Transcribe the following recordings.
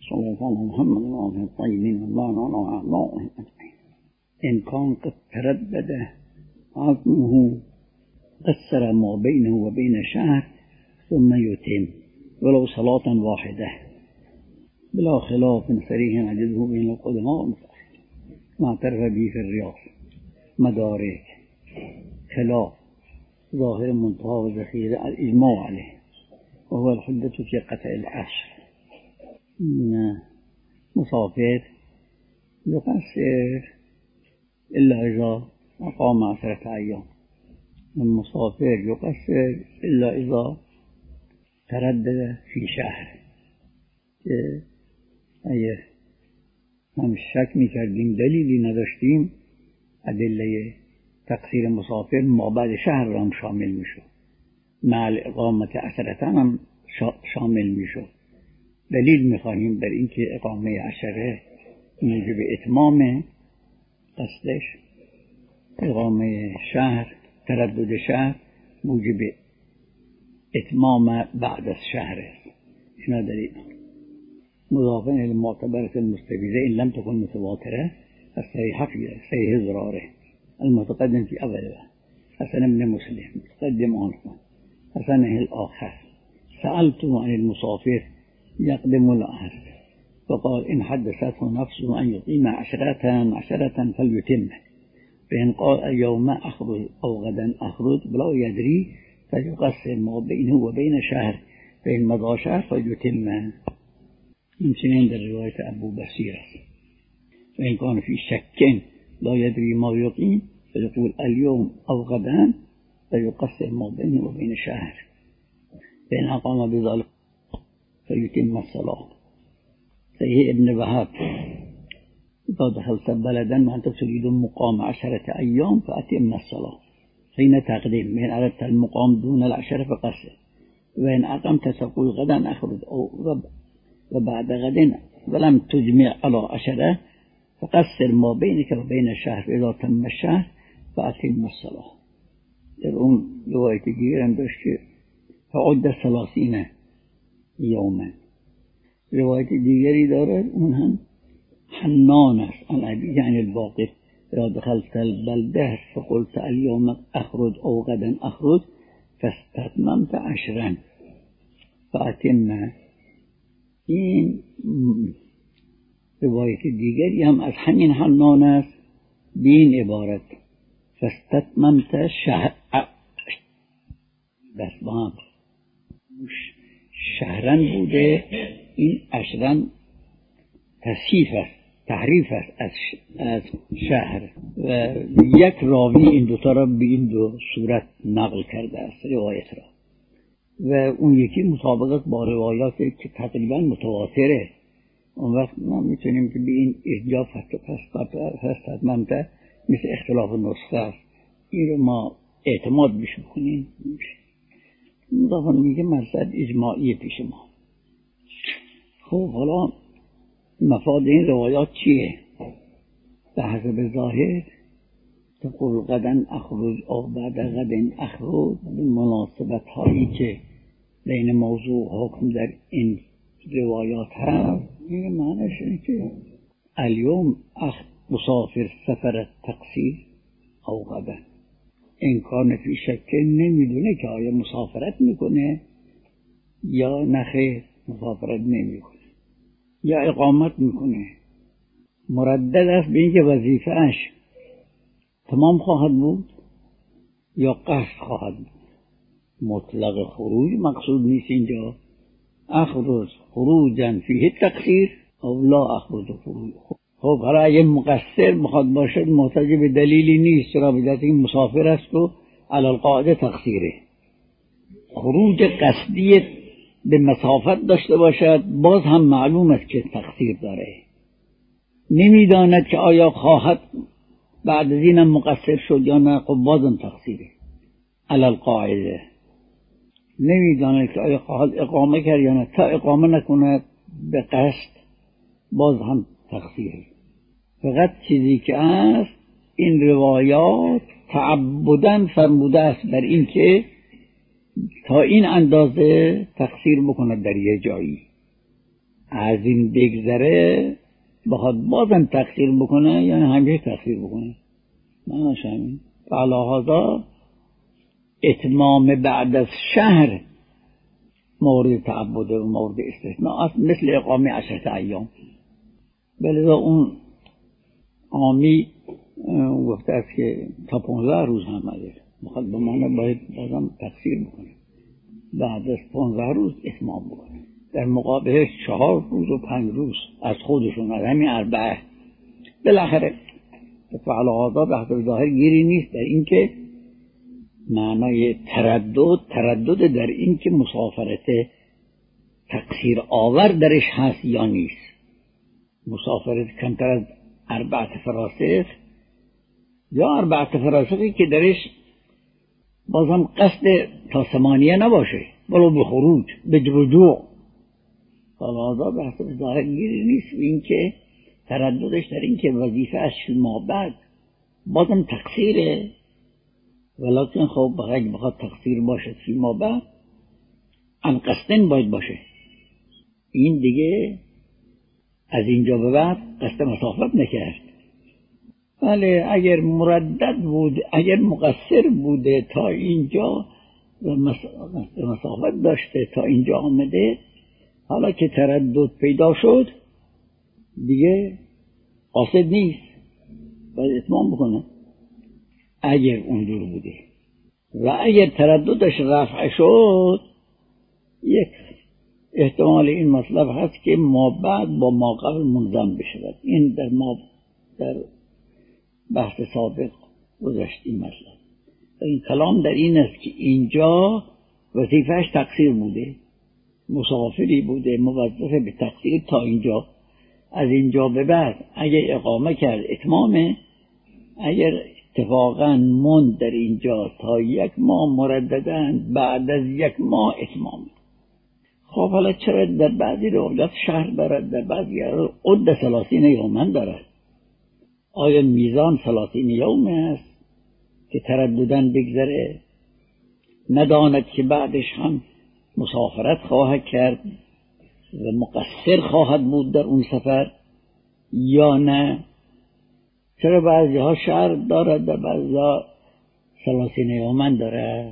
صلی الله علی محمد و آله الطیبین الطاهرین و اعمالهم اجمعین. إن كان قد تردد عزمه قصر ما بينه وبين شهر ثم يتم ولو صلاة واحدة بلا خلاف صريح نجده بين القدماء ما اعترف به في الرياض مدارك خلاف ظاهر منتهى وذخيرة الإجماع عليه وهو الحجة في قطع العشر. مسافر يقصر إلا إذا أقام 10 أيام. المسافر يقصر إلا إذا تردد في شهر. اگه هم شک میکردیم دلیلی نداشتیم ادله تقصیر مسافر ما بعد شهر را هم شامل میشد، مع اقامت 10 هم شامل میشد. دلیل میخواهیم در اینکه اقامه 10 موجب اتمام قصدش، اقامه شهر تردد شهر موجب اتمام بعد از شهر است. اینا دلیل مضافا الى المعتبرة المستفيدة إن لم تكن متواترة الصحيحة في صحيح ضراره المتقدم في أولها حسن ابن مسلم متقدم عنه حسنه الآخر. سألته عن المسافر يقدم العهد فقال إن حدثته نفسه أن يقيم 10 فليتمه، فإن قال اليوم أخرج أو غدا أخرج بلا يدري فليقسم ما بينه وبين شهر، فإن مضى شهر فليتمه. همچنین در روایت ابو بصیر است. و این کان فی شک لا یدری ما یقیم فیقول اليوم او غدا فیقسم ما بینه و بین شهر، فإن اقام بذلك فیتم الصلاة. صحیح ابن وهب اذا دخلت بلدا وانت تريد مقام 10 أيام فأتم الصلاة حين تقدم، من أردت المقام دون 10 فقصر، وإن أقمت تقول غدا أخرج أو وبعد غد ولم تجمع على 10 فقصر ما بينك وبين الشهر إذا تم الشهر فأتم الصلاة. در اون روایت دیگر هم داشت که فعد 30 یوما. روایت دیگری دارد اون هم حنان است عن ابی عن الباقر اذا دخلت البلده فقلت اليوم اخرج او غدا اخرج فاستتممت 10 فأتم. این روایت دیگری هم از همین حنان است به این عبارت فاستتممت شهر بس با هم شهرن بوده، این 10 تصحیف است، تحریف است از شهر و یک راوی این دوتا را به این دو صورت نقل کرده است روایت را و اون یکی مطابقت با روایاتی که تقریبا متواتره. اون وقت ما میتونیم که به این احجاب فستتممت مثل اختلاف نسخه است، این رو ما اعتماد بش بکنیم. مضافا میگه مرصد اجماعی پیش ما. خب حالا مفاد این روایات چیه؟ به حسب ظاهر تقول غدا اخرج او بعد غد اخرج به مناسبت هایی که بین موضوع حکم در این روایات هست، این معنیش اینه که اليوم مسافر سفر تقصیر او غدا. این کار فی شک نمیدونه که آیا مسافرت میکنه یا نخیر مسافرت نمیکنه یا اقامت میکنه. مردد است به اینکه وظیفه‌اش تمام خواهد بود یا قصد خواهد بود. مطلق خروج مقصود نیست اینجا. اخرج خروجا فیه تقصیر او لا اخرج خروج. خب حالا اگه مقصر بخواد باشد محتاج به دلیلی نیست، چرا بجاست این مسافر است و علی القاعده تقصیره. خروج قصدی به مسافت داشته باشد باز هم معلوم است که تقصیر داره، نمیداند که آیا خواهد بعد از اینم مقصر شد یا نه، خب بازم تقصیره علی القاعده. نمیداند که آیا خواهد اقامه کرد یا نه، تا اقامه نکند به قصد باز هم تقصیره. فقط چیزی که است این روایات تعبداً فرموده است بر این که تا این اندازه تقصیر بکند در یه جایی. از این بگذره بخواد بازم تقصیر بکنه، یعنی همیشه تقصیر بکنه. معنیش همین. فعلا اتمام بعد از شهر مورد تعبد و مورد استثناء است، مثل اقامه 10 ایام. بلذا اون آمی گفته است که تا 15 روز هم ازش بخواد بمانه باید بازم تقصیر بکنه، بعد از 15 روز اتمام بکنه. در مقابلش 4 روز و 5 روز از خودشون، از همین 4. بالاخره فعل هذا به حسب ظاهر گیری نیست در این که معنای تردد در این که مسافرت تقصیر آور درش هست یا نیست. مسافرت کمتر از 4 فراسخ یا 4 فراسخی که درش بازم قصد تا 8 نباشه، ولو به خروج به رجوع، فهذا به حسب ظاهر گیری نیست این که ترددش در این که وظیفه از فیما بعد بازم تقصیره، ولکن خب اگه بخواد تقصیر باشه فیما بعد عن قصدن باید باشه. این دیگه از اینجا به بعد قصد مسافت نکرد. بله اگر مردد بود، اگر مقصر بوده تا اینجا و مسافت داشته تا اینجا آمده، حالا که تردد پیدا شد دیگه قاصد نیست، باید اتمام بکنه اگر اونجور بوده. و اگر ترددش رفع شد، یک احتمال این مطلب هست که ما بعد با ما قبل منظم بشود. این در بحث سابق گذشت این مطلب. این کلام در این است که اینجا وظیفهش تقصیر بوده، مسافری بوده موظف به تقصیر تا اینجا. از اینجا به بعد اگر اقامه کرد اتمامه، اگر اتفاقا مند در اینجا تا 1 ماه مرددن، بعد از 1 ماه اتمام. خب حالا چرا در بعضی روایات شهر دارد، در بعضی عد 30 یوما دارد؟ آیا میزان 30 یوم است که ترددن بگذره، نداند که بعدش هم مسافرت خواهد کرد و مقصر خواهد بود در اون سفر یا نه؟ چرا بعضی ها شهر دارد در بعضی ها 30 یوما دارد؟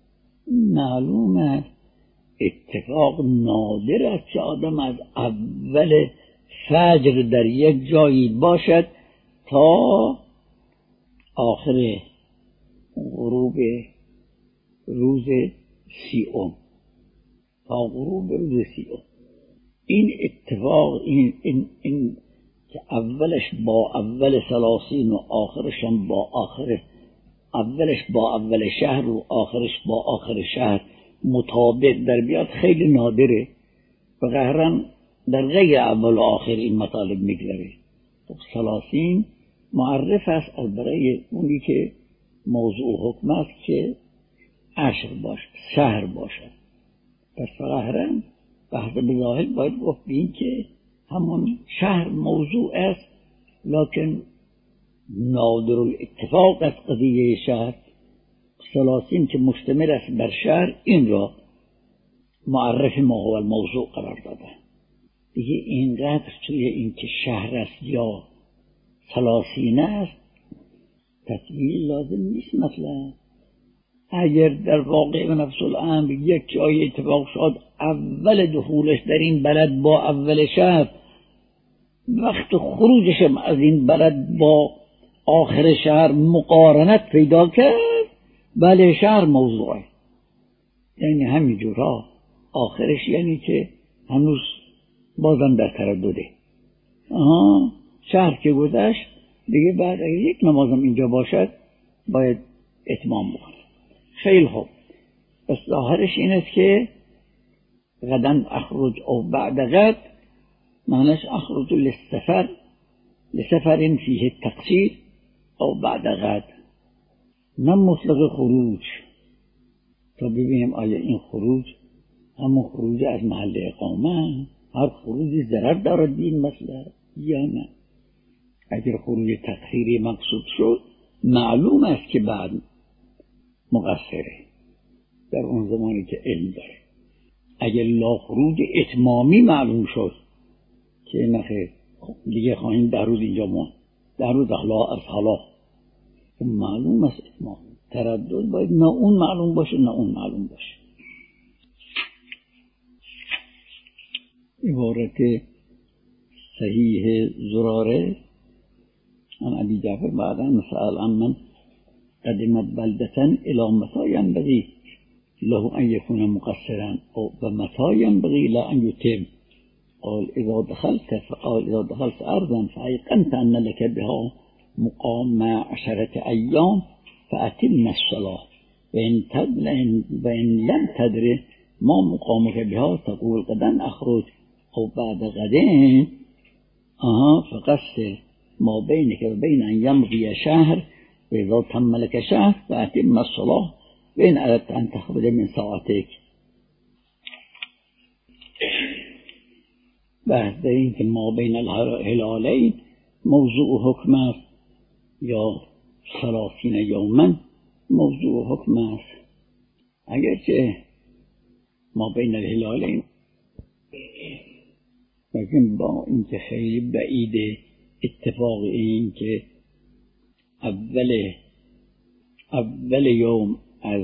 معلومه اتفاق نادر است که آدم از اول فجر در یک جایی باشد تا آخر غروب روز 30، تا غروب روز 30. این اتفاق این که اولش با اول 30 و آخرش هم با آخر، اولش با اول شهر و آخرش با آخر شهر مطابق در بیاد، خیلی نادره و قهرن در غیر اول و آخر این مطالب میگذره. خب 30 معرف است از برای اونی که موضوع حکم است که عشر باشد، شهر باشد. پس قهرن بحث بظاهر باید گفت این که همون شهر موضوع است، لکن نادر الاتفاق از قضیه شهر 30 که مشتمل است بر شهر، این را معرف ما هو الموضوع قرار داده. دیگه اینقدر توی این که شهر است یا 30 است تطویل لازم نیست. مثلا اگر در واقع نفس الامر یک جای اتفاق شد اول دخولش در این بلد با اول شهر، وقت خروجش از این بلد با آخر شهر مقارنت پیدا کرد، بله شهر موضوعه. یعنی همینجورا آخرش یعنی که هنوز بازم در تردده. شهر که گذشت دیگه بعد اگر یک نمازم اینجا باشد باید اتمام بکنه. خیلی خوب، پس ظاهرش این است که غدا اخرج او بعد غد، معنیش اخرج لسفر فیه التقصیر او بعد غد، نه مطلق خروج. تا ببینیم آیا این خروج همون خروج از محل اقامه، هر خروجی ضرر دارد به این مسئله یا نه. اگر خروج تقصیری مقصود شد معلوم است که بعد مقصره در اون زمانی که علم داره. اگر لا خروج اتمامی معلوم شد که نخیر دیگه خواهیم 10 روز اینجا مون، 10 روز از حالا معلوم است اتمام. تردد باید نه اون معلوم باشه نه اون معلوم باشه. عبارت صحیح زراره عن ابی جعفر بعدا سأل عمن قدم بلدة الى متى ينبغي له ان يكون مقصرا و متى ينبغي له ان يتم. قال اذا دخلت ارضا فايقنت ان لك بها مقام 10 ايام فاتم الصلاة وان لم تدر ما مقامك بها تقول غدا اخرج او بعد غدين فقصر ما بينك وبين ان يمضي شهر وإذا تم لك شهر فأتم الصلاة وإن أردت أن تخرج من ساعتك. بحث این که ما بین الهلالین موضوع حکم است یا 30 یوما موضوع حکم است. اگرچه ما بین الهلالین لیکن با اینکه خیلی بعیده اتفاق این که اول یوم از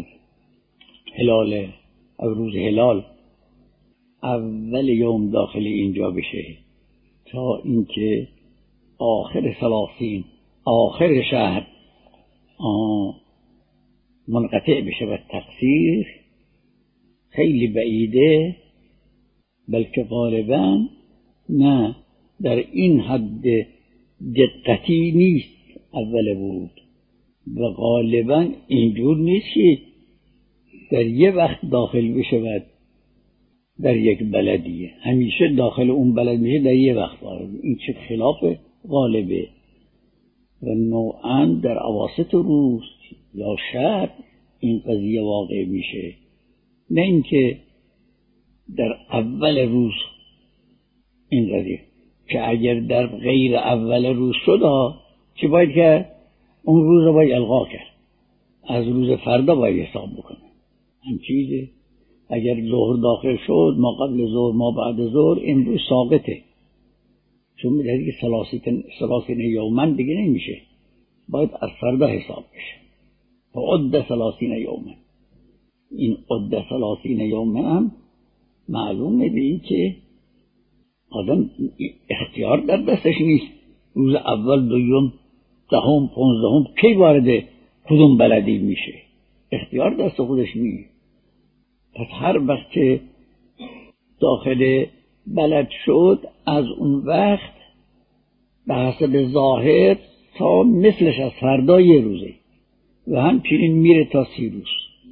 روز هلال اول یوم داخل اینجا بشه تا اینکه آخر 30 آخر شهر منقطع بشه و تقصیر خیلی بعیده، بلکه غالبا نه در این حد دقتی نیست اول ورود و غالبا اینجور نیست که در یه وقت داخل بشود در یک بلدیه، همیشه داخل اون بلد میشه در یه وقت داخل. این چه خلاف غالبه و نوعا در اواسط روز یا شب این قضیه واقع میشه، نه اینکه در اول روز این قضیه. که اگر در غیر اول روز شد چی باید کرد؟ اون روز رو باید الغا کرد، از روز فردا باید حساب بکنه. هم چیزه اگر ظهر داخل شد ما قبل ظهر ما بعد ظهر امروز ساقطه، چون در دیگه 30 یوما دیگه نمیشه، باید از فردا حساب بشه. عد 30 یوما، این عد 30 یوما هم معلومه به این که آدم اختیار در دستش نیست روز اول دوم دهم 15 کی وارد کدوم بلدی میشه، اختیار دست خودش نیست. پس هر وقت که داخل بلد شد از اون وقت به حسب ظاهر تا مثلش از فردا یه روزه و همچنین میره تا 30 روز.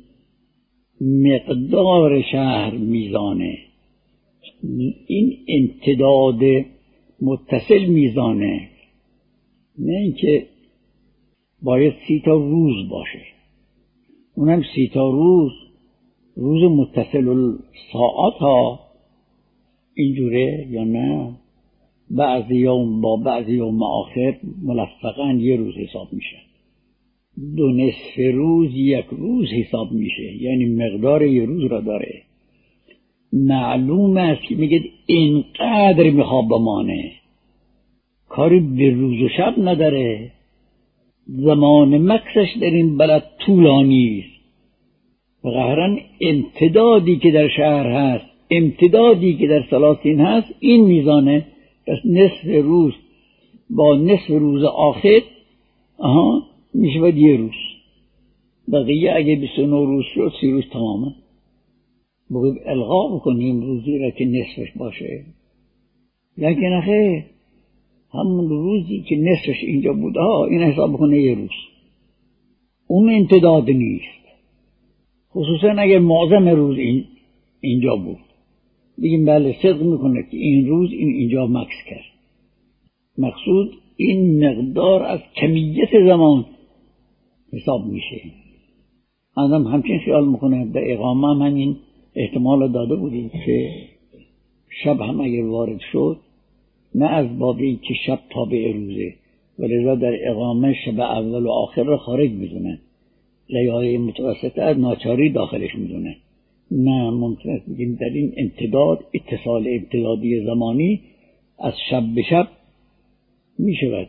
مقدار شهر میزانه، این امتداد متصل میزانه، نه اینکه باید 30 روز باشه، اونم 30 روز متصل الساعات ها اینجوره یا نه. بعضی یوم با بعضی یوم آخر ملفقاً یه روز حساب میشه، 2 نصف روز 1 روز حساب میشه، یعنی مقدار یه روز را داره. معلوم است که میگه اینقدر میخواب بمانه، کاری به روز و شب نداره، زمان مکسش در این بلد طولانی است و قهرن امتدادی که در شهر هست، امتدادی که در سلاسین هست این میزانه. پس نصف روز با نصف روز آخر میشه باید یه روز، بقیه اگه 29 روز شد 30 روز تمامه. باید الغا بکنیم روزی را که نصفش باشه، لیکن آخه همون روزی که نصفش اینجا بود این حساب بکنه یه روز، اون امتداد نیست. خصوصا اگر معظم روز اینجا بود بگیم بله صدق میکنه که این روز اینجا مکس کرد. مقصود این مقدار از کمیت زمان حساب میشه. آدم همچین خیال میکنه. در اقامه هم همین احتمال داده بودیم که شب هم اگر وارد شد نه از بابی که شب تابع روزه، ولذا در اقامه شب اول و آخر را خارج میدونن، لیاله متوسطه از ناچاری داخلش میدونن. نه ممکن است بگیم در این امتداد اتصال امتدادی زمانی از شب به شب می شود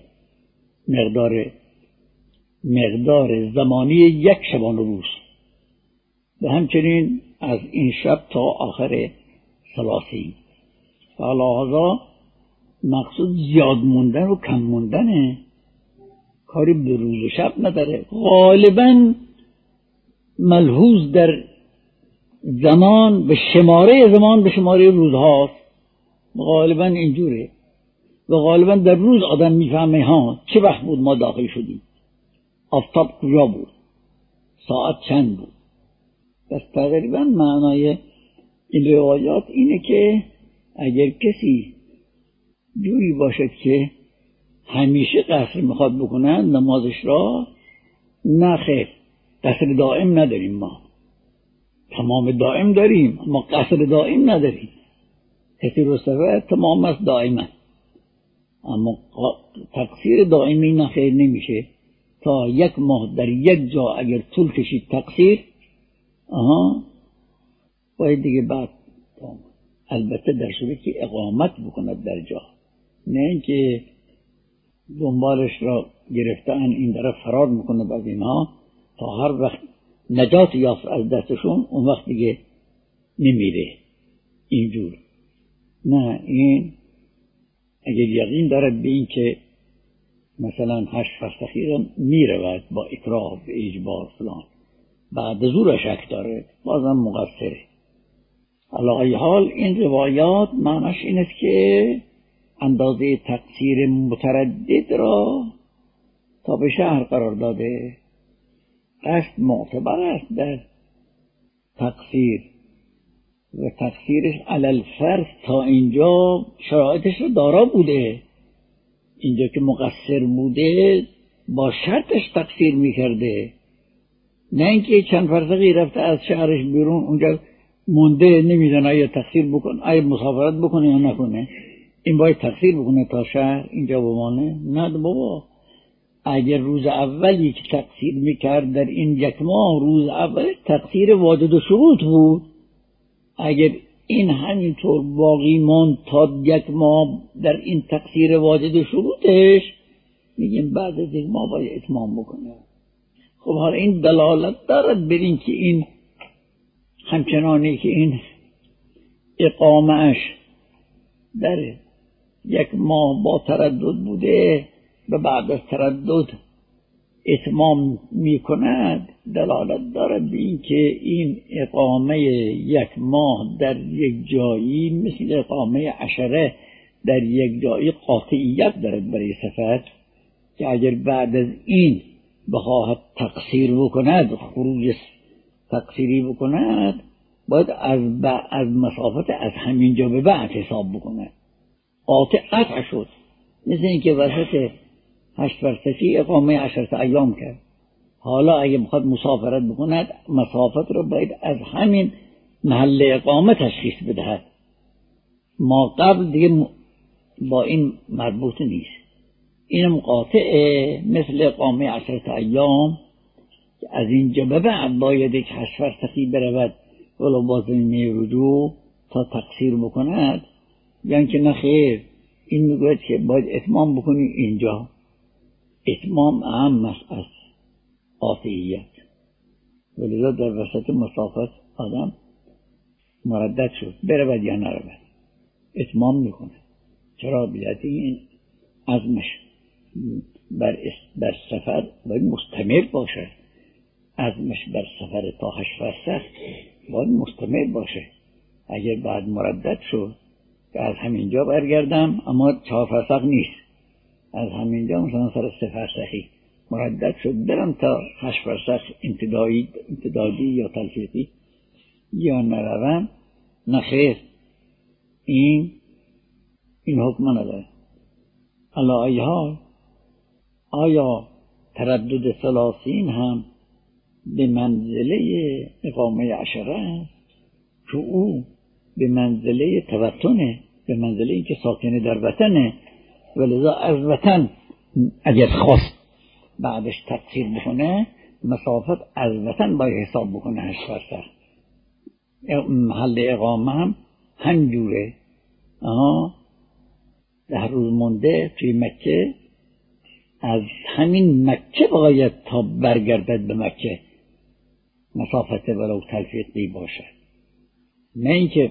مقدار زمانی یک شبانه روز و همچنین از این شب تا آخر ثلاثین. فلذا مقصود زیاد موندن و کم موندنه، کاری به روز و شب نداره. غالبا ملحوظ در زمان به شماره روزهاست، غالبا اینجوره و غالبا در روز آدم میفهمه ها چه وقت بود ما داخل شدیم، آفتاب کجا بود، ساعت چند بود. پس تقریبا معنای این روایات اینه که اگر کسی جوری باشد که همیشه قصر میخواد بکنن نمازش را، نه خیر، قصر دائم نداریم، ما تمام دائم داریم اما قصر دائم نداریم. کسی رو سفر تمام است دائما، اما تقصیر دائمی نه خیر نمیشه. تا یک ماه در یک جا اگر طول کشید تقصیر، باید دیگه بعد البته در صورتی که اقامت بکند در جا، نه اینکه دنبالش را گرفتن این طرف فرار میکند از اینها تا هر وقت نجات یافت از دستشون اون وقت دیگه نمیره اینجور. نه، این اگر یقین دارد به این که مثلا 8 فرسخی را میرود با اکراه و اجبار فلان، بعد از او را شک داره، بازم مقصره. علی ای حال این روایات معنیش این است که اندازه تقصیر متردد را تا به شهر قرار داده. قصد معتبر است در تقصیر و تقصیرش علی الفرض تا اینجا شرایطش رو دارا بوده. اینجا که مقصر بوده با شرطش تقصیر میکرده، نه اینکه چند فرسخی رفته از شهرش بیرون اونجا مونده نمیدونه آیا تقصیر بکنه، آیا مسافرت بکنه یا نکنه. این باید تقصیر بکنه تا شهر اینجا بمانه؟ نه بابا، اگر روز اولی که تقصیر میکرد در این یک ماه، روز اول تقصیر واجد و شروط بود، اگر این همینطور باقی ماند تا یک ماه در این تقصیر واجد و شروطش، میگیم بعد از یک ماه باید اتمام بکنه. خب حالا این دلالت دارد بر این که این همچنانی که این اقامهش در یک ماه با تردد بوده و بعد از تردد اتمام می کند، دلالت دارد به این که این اقامه یک ماه در یک جایی مثل اقامه عشره در یک جایی قاطعیت دارد برای سفر، که اگر بعد از این بخواهد تقصیر بکند، خروج تقصیری بکند، باید از مسافت از همین جا به بعد حساب بکند. قطع شد، مثل اینکه وسط 8 فرسخی اقامه 10 ایام کرد. حالا اگه بخواد مسافرت بکند، مسافت رو باید از همین محل اقامه تشخیص بدهد. ما قبل دیگه با این مربوط نیست، اینم قاطعه مثل اقامه 10 ایام که از اینجا به بعد باید یک 8 فرسخی برود ولو با زمینه رجوع تا تقصیر بکند. یعنی که نخیر، این میگوید که باید اتمام بکنی اینجا. اتمام اهم است از قاطعیت، ولذا در وسط مسافت آدم مردد شد برود یا نرود، اتمام میکنه. چرا؟ بیاتی این عزمش بر سفر باید مستمر باشه، عزمش بر سفر تا 8 فرسخ باید مستمر باشه. اگر بعد مردد شد که از همینجا برگردم اما 4 فرسخ نیست، از همینجا مثلا سر 3 فرسخی مردد شد برم تا 8 فرسخ امتدادی یا تلفیقی یا نروم، نخیر، این حکم نداره. علی ای حال آیا تردد 30 هم به منزله اقامه 10 است که او به منزله توطنه، به منزله اینکه ساکنه در وطنه، ولذا از وطن اگر خواست بعدش تقصیر بکنه، مسافت از وطن باید حساب بکنه 8 فرسخ. محل اقامه هم همجوره. 10 روز مونده توی مکه، از همین مکه باید تا برگردد به مکه مسافت ولو تلفیقی باشه، نه اینکه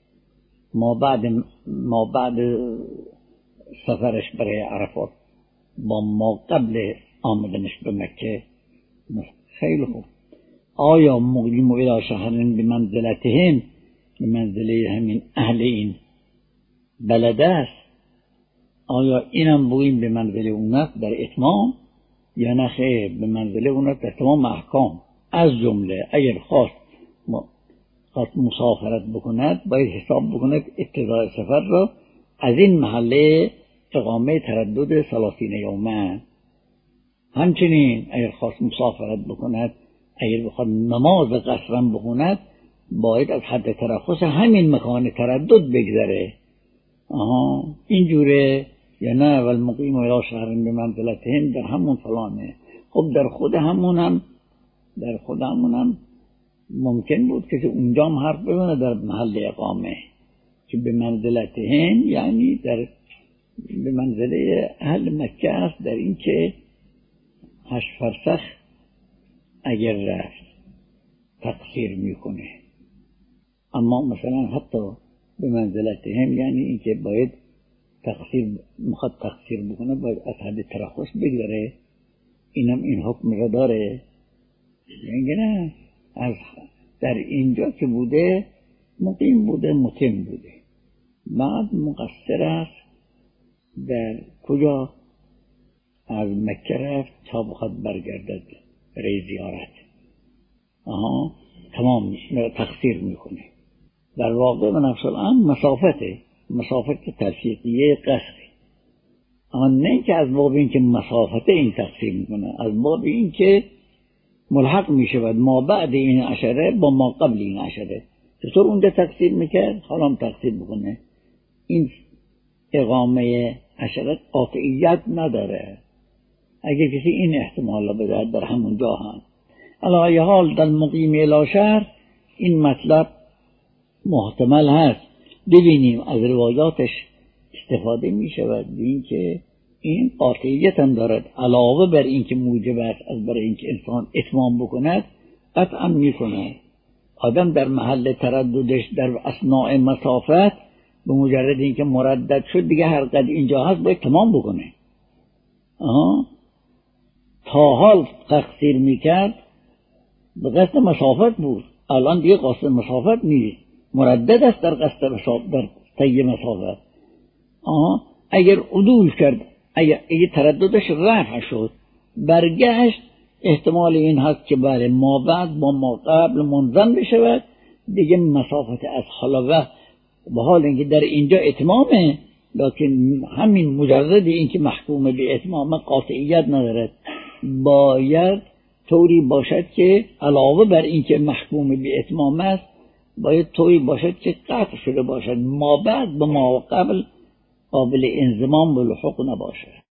ما بعد سفرش برای عرفات با ما قبل آمدنش به مکه. خیلی خوب، آیا مقیم الی شهرین به منزلتهم، به منزله همین اهل این بلد است، آیا اینم بوییم به منزله اونت در اتمام یا نه خیر؟ به منزله اونت در تمام احکام. از جمله اگر خواست مسافرت بکند باید حساب بکند ابتدای سفر را از این محله اقامه تردد 30 یومه. همچنین اگر خواست مسافرت بکند، اگر بخواد نماز قصرم بکند، باید از حد ترخص همین مکان تردد بگذره. اینجوره یا نه؟ والمقیم الی شهر به منزلتهم در همون فلانه. خب در خود همونم ممکن بود که اونجا هم حرف بزنه در محل اقامه، که به منزلتهم یعنی به منزله اهل مکه است، در این که 8 فرسخ اگر رفت تقصیر میکنه. اما مثلا حتی به منزلتهم یعنی این که باید مخواد تقصیر بکنه، باید از حد ترخص بگذره. اینم این حکم را داره. یعنی نه از در اینجا که بوده مقیم بوده، متم بوده، بعد مقصر است در کجا؟ از مکه رفت تا بخواد برگردد برای زیارت. تمام تقصیر میکنه. در واقع به نفس الامر مسافت تلفیقیه قصری، اما نه که از باب این که مسافت این تقصیر میکنه، از باب این که ملحق میشود ما بعد این عشره با ما قبل این عشره. چطور اونجا تقصیر میکرد حالا هم تقصیر بکنه. این اقامه عشره قاطعیت نداره. اگر کسی این احتمال را بدهد در همون جا هم علی حال در مقیم الی شهر این مطلب محتمل هست. ببینیم از روایاتش استفاده می شود به این که این قاطعیت هم دارد، علاوه بر این که موجب است از برای این که انسان اتمام بکند، قطعا می کند. آدم در محل ترددش در اثناء مسافت به مجرد این که مردد شد دیگه هر قد اینجا هست باید تمام بکنه. تا حال تقصیر می کرد به قصد مسافت بود، الان دیگه قصد مسافت نیست، مردد است در قصد مسافت، در طی مسافت. اگر عدول کرد، اگر ترددش رفع شد برگشت، احتمال این هست که بله ما بعد با ما قبل منظم بشود دیگه مسافت از حالا به حال اینکه در اینجا اتمامه، لکن همین مجرد این که محکوم به اتمام قاطعیت ندارد، باید طوری باشد که علاوه بر این که محکوم به اتمام است باید طوری باشد که قطع شده باشد، ما بعد به ما قبل قابل انضمام و لحوق نباشد.